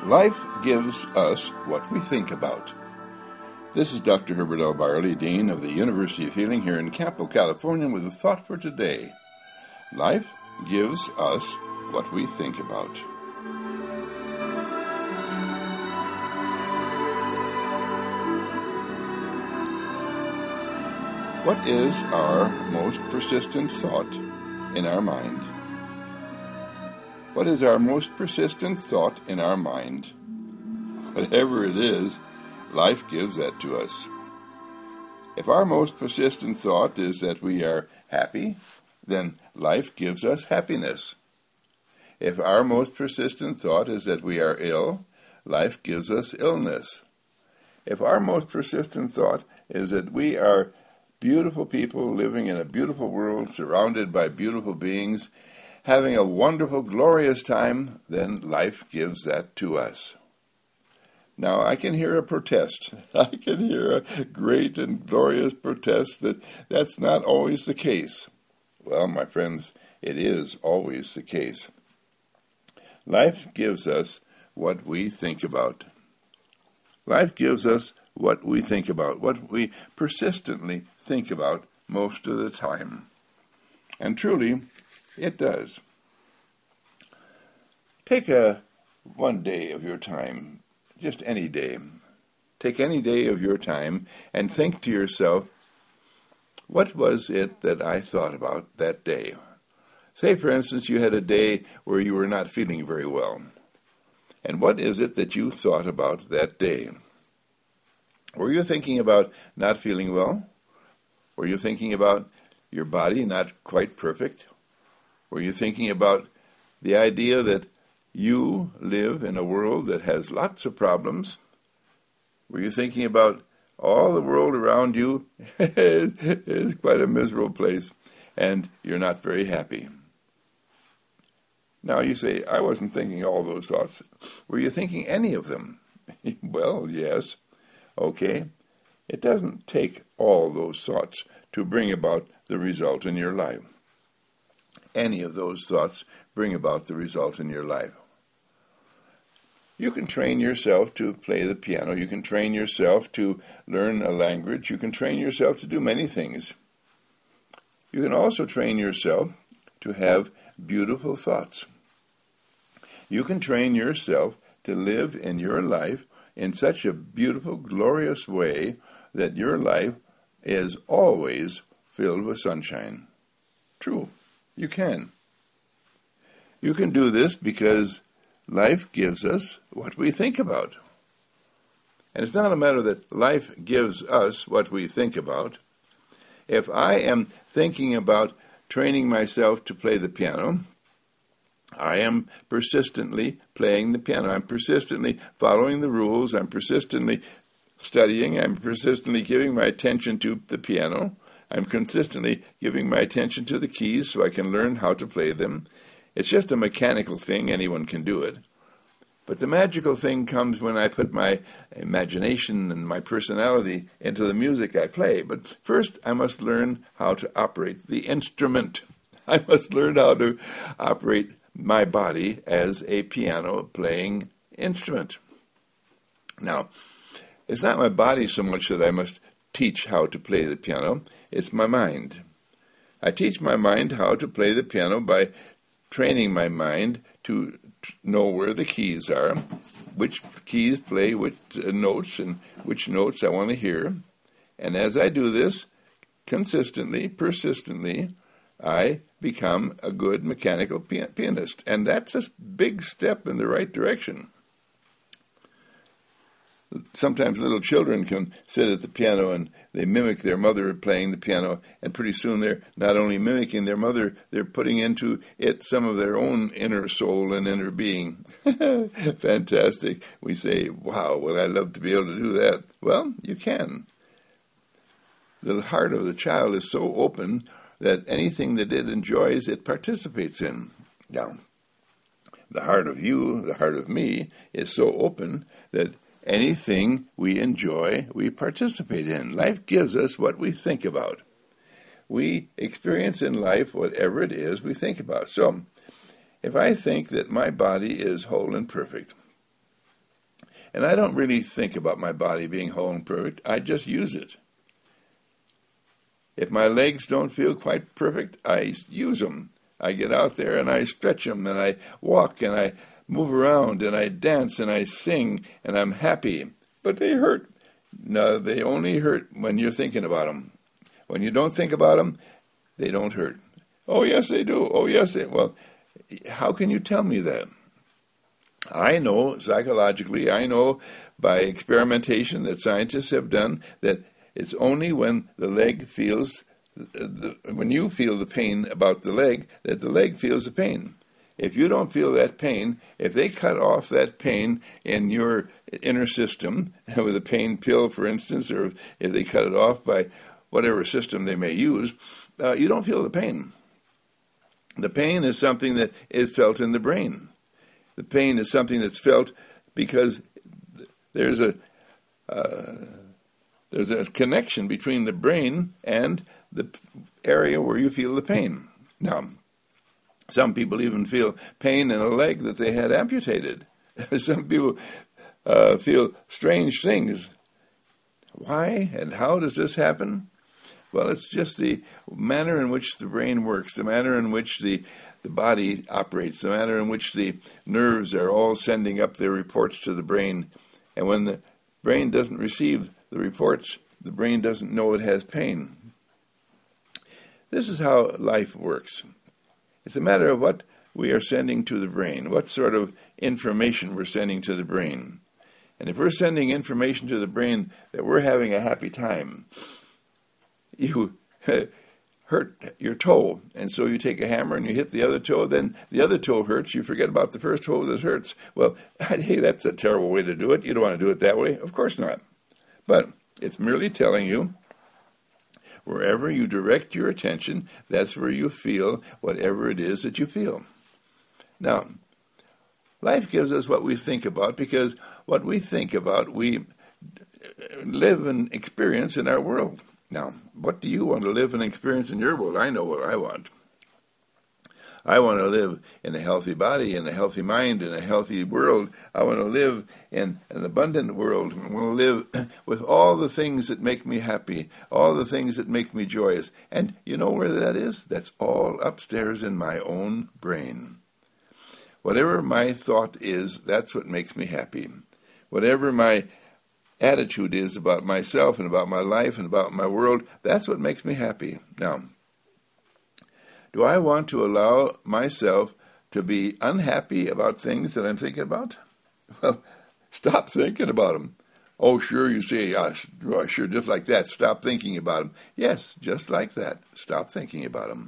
Life gives us what we think about. This is Dr. Herbert L. Barley, Dean of the University of Healing here in Campo, California, with a thought for today. Life gives us what we think about. What is our most persistent thought in our mind? What is our most persistent thought in our mind? Whatever it is, life gives that to us. If our most persistent thought is that we are happy, then life gives us happiness. If our most persistent thought is that we are ill, life gives us illness. If our most persistent thought is that we are beautiful people living in a beautiful world, surrounded by beautiful beings, having a wonderful, glorious time, then life gives that to us. Now, I can hear a protest. I can hear a great and glorious protest that that's not always the case. Well, my friends, it is always the case. Life gives us what we think about. Life gives us what we think about, what we persistently think about most of the time. And truly, it does. Take one day of your time, just any day. Take any day of your time and think to yourself, what was it that I thought about that day? Say, for instance, you had a day where you were not feeling very well. And what is it that you thought about that day? Were you thinking about not feeling well? Were you thinking about your body not quite perfect? Were you thinking about the idea that you live in a world that has lots of problems? Were you thinking about all the world around you is quite a miserable place and you're not very happy? Now you say, I wasn't thinking all those thoughts. Were you thinking any of them? Well, yes. Okay. It doesn't take all those thoughts to bring about the result in your life. Any of those thoughts bring about the result in your life. You can train yourself to play the piano. You can train yourself to learn a language. You can train yourself to do many things. You can also train yourself to have beautiful thoughts. You can train yourself to live in your life in such a beautiful, glorious way that your life is always filled with sunshine. True. You can. You can do this because life gives us what we think about. And it's not a matter that life gives us what we think about. If I am thinking about training myself to play the piano, I am persistently playing the piano. I'm persistently following the rules. I'm persistently studying. I'm persistently giving my attention to the piano. I'm consistently giving my attention to the keys so I can learn how to play them. It's just a mechanical thing. Anyone can do it. But the magical thing comes when I put my imagination and my personality into the music I play. But first, I must learn how to operate the instrument. I must learn how to operate my body as a piano-playing instrument. Now, it's not my body so much that I must teach how to play the piano. It's my mind. I teach my mind how to play the piano by training my mind to know where the keys are, which keys play which notes, and which notes I want to hear. And as I do this, consistently, persistently, I become a good mechanical pianist. And that's a big step in the right direction. Sometimes little children can sit at the piano and they mimic their mother playing the piano, and pretty soon they're not only mimicking their mother, they're putting into it some of their own inner soul and inner being. Fantastic. We say, wow, would I love to be able to do that? Well, you can. The heart of the child is so open that anything that it enjoys, it participates in. Now, the heart of you, the heart of me, is so open that anything we enjoy, we participate in. Life gives us what we think about. We experience in life whatever it is we think about. So, if I think that my body is whole and perfect, And I don't really think about my body being whole and perfect. I just use it. If my legs don't feel quite perfect, I use them. I get out there and I stretch them, and I walk and I move around and I dance and I sing, and I'm happy. But they hurt. No, they only hurt when you're thinking about them. When you don't think about them, they don't hurt. Oh, yes, they do. Oh, yes, they... Well, how can you tell me that? I know psychologically, I know by experimentation that scientists have done that it's only when the leg feels, when you feel the pain about the leg, that the leg feels the pain. If you don't feel that pain, if they cut off that pain in your inner system, with a pain pill, for instance, or if they cut it off by whatever system they may use, you don't feel the pain. The pain is something that is felt in the brain. The pain is something that's felt because there's a connection between the brain and the area where you feel the pain. Now, some people even feel pain in a leg that they had amputated. Some people feel strange things. Why and how does this happen? Well, it's just the manner in which the brain works, the manner in which the body operates, the manner in which the nerves are all sending up their reports to the brain. And when the brain doesn't receive the reports, the brain doesn't know it has pain. This is how life works. It's a matter of what we are sending to the brain, what sort of information we're sending to the brain. And if we're sending information to the brain that we're having a happy time, you hurt your toe, and so you take a hammer and you hit the other toe, then the other toe hurts, you forget about the first toe that hurts. Well, hey, that's a terrible way to do it. You don't want to do it that way. Of course not. But it's merely telling you, wherever you direct your attention, that's where you feel whatever it is that you feel. Now, life gives us what we think about, because what we think about, we live and experience in our world. Now, what do you want to live and experience in your world? I know what I want. I want to live in a healthy body, in a healthy mind, in a healthy world. I want to live in an abundant world. I want to live with all the things that make me happy, all the things that make me joyous. And you know where that is? That's all upstairs in my own brain. Whatever my thought is, that's what makes me happy. Whatever my attitude is about myself and about my life and about my world, that's what makes me happy. Now, do I want to allow myself to be unhappy about things that I'm thinking about? Well, stop thinking about them. Oh, sure, you say, sure, just like that, stop thinking about them. Yes, just like that, stop thinking about them.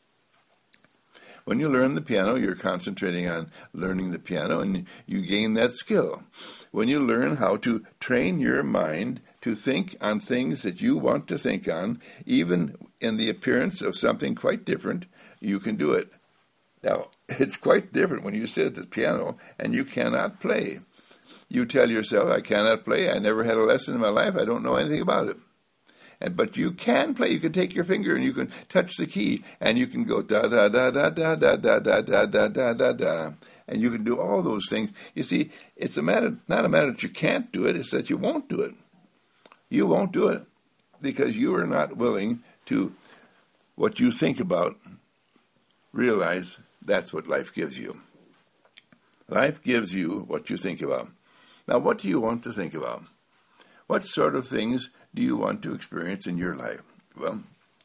When you learn the piano, you're concentrating on learning the piano, and you gain that skill. When you learn how to train your mind to think on things that you want to think on, even in the appearance of something quite different, you can do it. Now, it's quite different when you sit at the piano and you cannot play. You tell yourself, I cannot play, I never had a lesson in my life, I don't know anything about it. But you can play. You can take your finger and you can touch the key, and you can go da da da da da da da da da da da da da, and you can do all those things. You see, it's not a matter that you can't do it; it's that you won't do it. You won't do it because you are not willing to what you think about. Realize that's what life gives you. Life gives you what you think about. Now, what do you want to think about? What sort of things do you want to experience in your life? Well,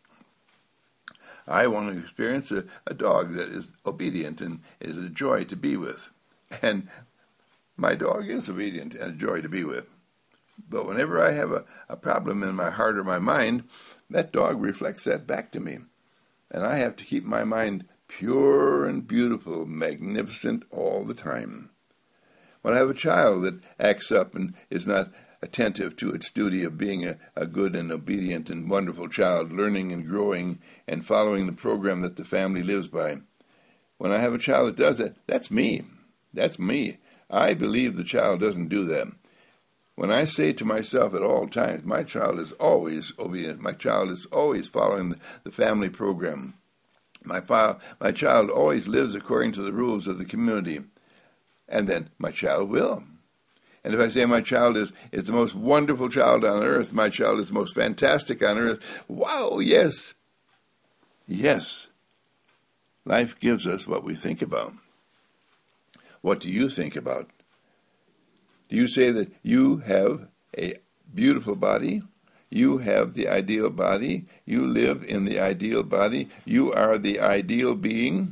I want to experience a dog that is obedient and is a joy to be with. And my dog is obedient and a joy to be with. But whenever I have a problem in my heart or my mind, that dog reflects that back to me. And I have to keep my mind pure and beautiful, magnificent all the time. When I have a child that acts up and is not attentive to its duty of being a good and obedient and wonderful child, learning and growing and following the program that the family lives by. When I have a child that does that, that's me. That's me. I believe the child doesn't do that. When I say to myself at all times, my child is always obedient, my child is always following the family program, my child always lives according to the rules of the community, and then my child will. And if I say my child is the most wonderful child on earth, my child is the most fantastic on earth, wow, yes. Yes. Life gives us what we think about. What do you think about? Do you say that you have a beautiful body? You have the ideal body. You live in the ideal body. You are the ideal being.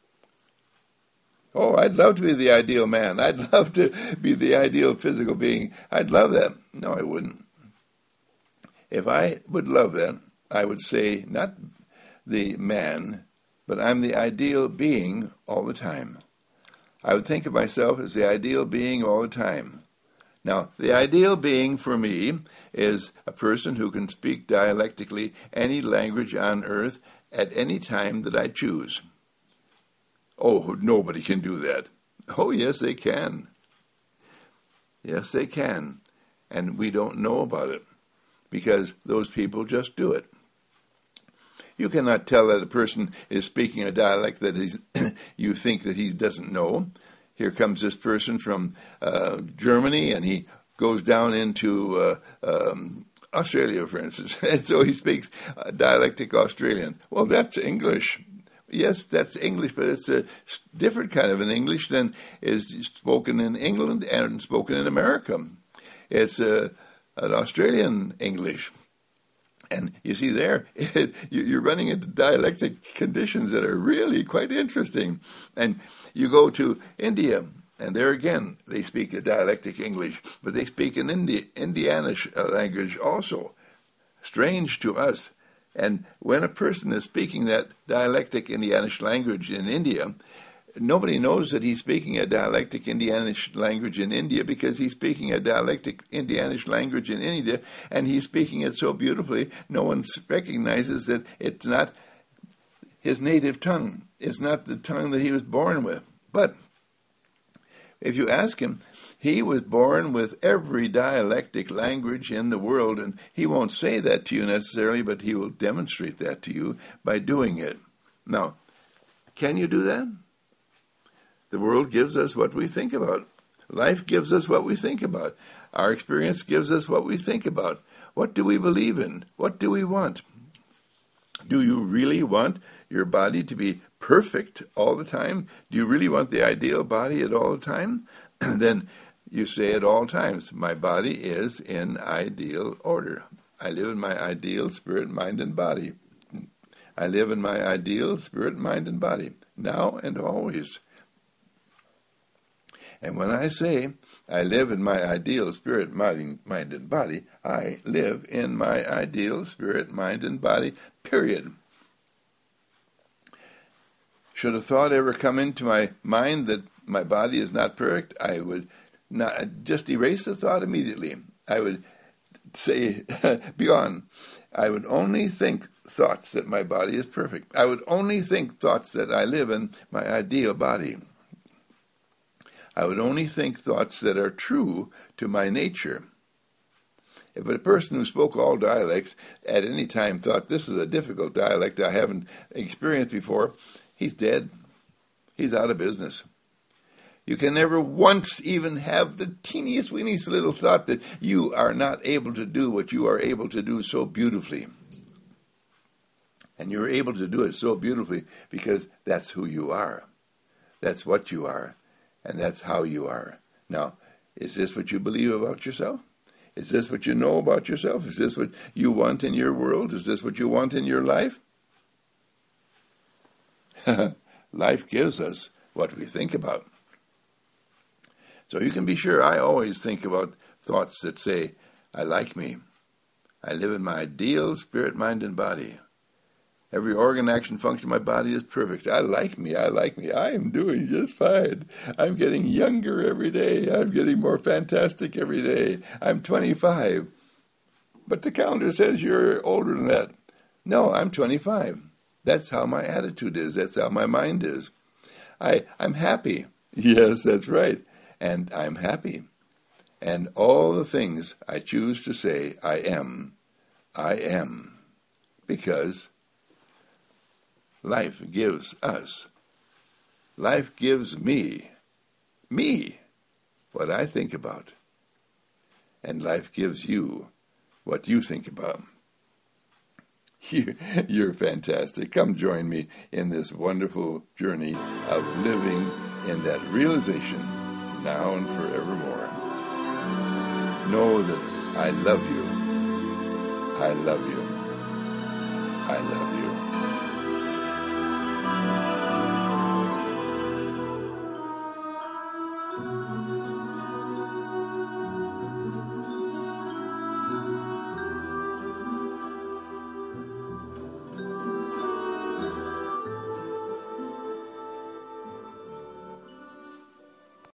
Oh, I'd love to be the ideal man. I'd love to be the ideal physical being. I'd love that. No, I wouldn't. If I would love that, I would say, not the man, but I'm the ideal being all the time. I would think of myself as the ideal being all the time. Now, the ideal being for me is a person who can speak dialectically any language on earth at any time that I choose. Oh, nobody can do that. Oh, yes, they can. Yes, they can. And we don't know about it because those people just do it. You cannot tell that a person is speaking a dialect that you think that he doesn't know. Here comes this person from Germany, and he goes down into Australia, for instance, and so he speaks dialectic Australian. Well, that's English. Yes, that's English, but it's a different kind of an English than is spoken in England and spoken in America. It's an Australian English. And you see there, you're running into dialectic conditions that are really quite interesting. And you go to India, and there again, they speak a dialectic English, but they speak an Indianish language also. Strange to us. And when a person is speaking that dialectic Indianish language in India, nobody knows that he's speaking a dialectic Indianish language in India because he's speaking a dialectic Indianish language in India, and he's speaking it so beautifully, no one recognizes that it's not his native tongue. It's not the tongue that he was born with. But if you ask him, he was born with every dialectic language in the world, and he won't say that to you necessarily, but he will demonstrate that to you by doing it. Now, can you do that? The world gives us what we think about. Life gives us what we think about. Our experience gives us what we think about. What do we believe in? What do we want? Do you really want your body to be perfect all the time? Do you really want the ideal body at all the time? Then you say at all times, my body is in ideal order. I live in my ideal spirit, mind, and body. I live in my ideal spirit, mind, and body, now and always. And when I say I live in my ideal spirit, mind, and body, I live in my ideal spirit, mind, and body, period. Should a thought ever come into my mind that my body is not perfect, I would not just erase the thought immediately. I would say, beyond. I would only think thoughts that my body is perfect. I would only think thoughts that I live in my ideal body. I would only think thoughts that are true to my nature. If a person who spoke all dialects at any time thought this is a difficult dialect I haven't experienced before, he's dead. He's out of business. You can never once even have the teeniest, weeniest little thought that you are not able to do what you are able to do so beautifully. And you're able to do it so beautifully because that's who you are. That's what you are. And that's how you are. Now, is this what you believe about yourself? Is this what you know about yourself? Is this what you want in your world? Is this what you want in your life? Life gives us what we think about. So you can be sure I always think about thoughts that say, I like me. I live in my ideal spirit, mind, and body. Every organ, action, function of my body is perfect. I like me. I like me. I am doing just fine. I'm getting younger every day. I'm getting more fantastic every day. I'm 25. But the calendar says you're older than that. No, I'm 25. That's how my attitude is. That's how my mind is. I'm happy. Yes, that's right. And I'm happy. And all the things I choose to say I am. Because life gives us. Life gives me, what I think about. and life gives you what you think about. You're fantastic. Come join me in this wonderful journey of living in that realization now and forevermore. Know that I love you. I love you. I love you.